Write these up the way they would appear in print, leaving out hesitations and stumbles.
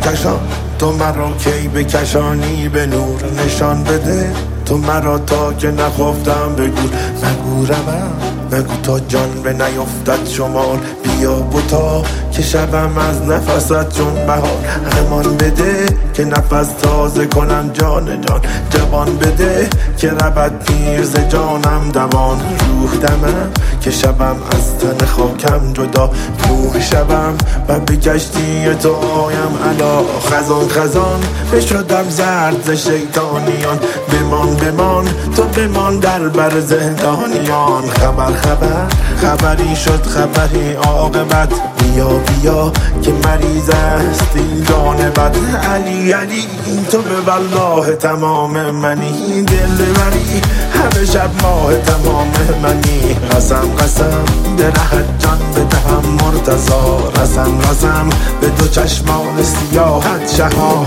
کشان تو مرا کی بکشانی به نور نشان بده تو مرا تا که نخفتم بگو نگورم نگو تا جان به نیفتد شمال بیا بوتا که شبم از نفست چون بهار امان بده که نفس تازه کنم جان جوان بده که ربط پیر ز جانم دوان روح دمم که شبم از تن خاکم جدا روح شبم و به کشتی تو آیم علا خزان بشدم زرد ز شیطانیان بمان تو بمان در بر زندانیان خبری شد خبری عاقبت بیا که مریض است این جان بد علی تو به والله تمام منی دل بری همه شب ماه تمام منی قسم درهت جان بدهم مرتضا رسم به دو چشمان سیاحت شها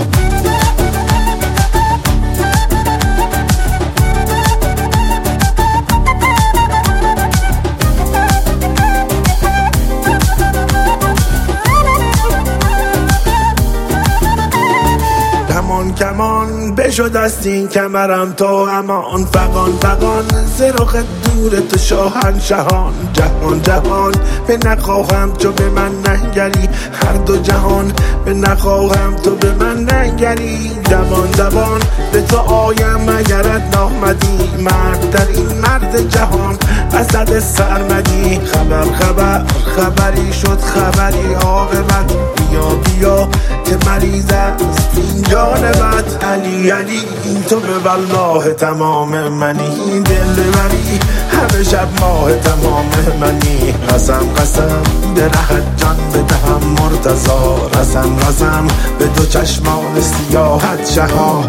کمان بشد است این کمرم تو امان فقان زرخ دور تو شاهنشهان جهان به نخواهم تو به من ننگری هر دو جهان به نخواهم تو به من ننگری دوان به تو آیم اگرت نامدی مرد در این مرد جهان اسد سرمدی خبری شد خبری عاقبت بیا که مریض است این جان بد علی تو به والله تمام منی دل بری همه شب ماه تمام منی قسم درهت جان بدهم مرتضا رسم به دو چشمان سیاحت شها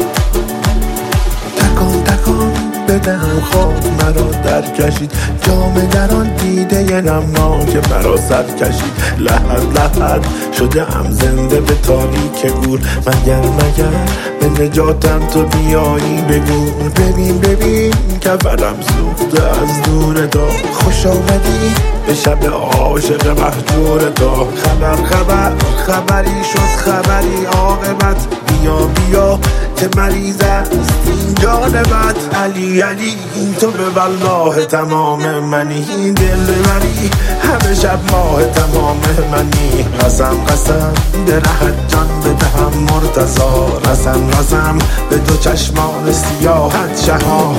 تکان بدهم خواب مرا در کشید جام در آن دیده نمناک مرا سر کشید لحد شده ام زنده به تاریک گور مگر به نجاتم تو بیایی بگو ببین کفرم سوخته از دور تو خوش آمدی به شب عاشق مهجور تو خبری شد خبری عاقبت بیا که مریض است این جان بد علی تو به والله تمام منی دل بری همه شب ماه تمام منی قسم درهت جان بدهم مرتضا رسم به دو چشمان سیاحت شها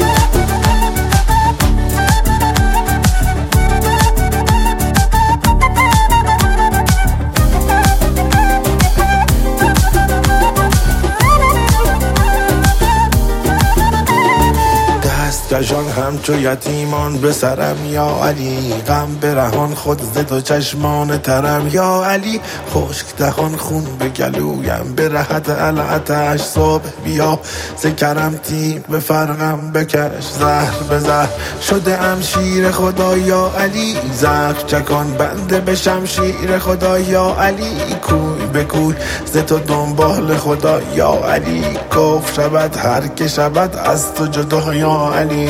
کشان همچو یتیمان به سرم یا علی غم برهان خود ز دو چشمان ترم یا علی خشک دهان خون به گلویم به رهت العتش صبح بیا ز کرم تیغ به فرقم بکش زهر به زهر شده ام شیر خدا یا علی زخم چکان بنده به شمشیر خدا یا علی کوی به کوی ز تو دنبال خدا یا علی کف شود هر که شود از تو جدا یا علی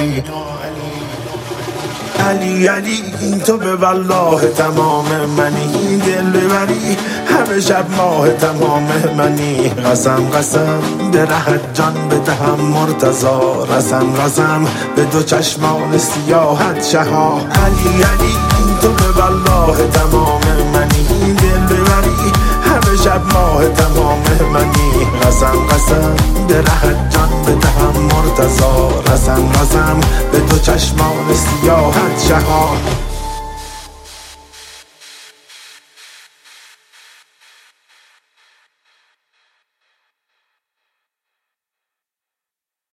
تو به والله تمام منی دل بری همه شب ماه تمام منی قسم درهت جان بدهم مرتضا رسم به دو چشمان سیاحت شها علی تو به والله تمام منی دل بری همه شب ماه تمام منی قسم درهت جان بدهم مرتضا رسم به دو چشمان سیاحت شها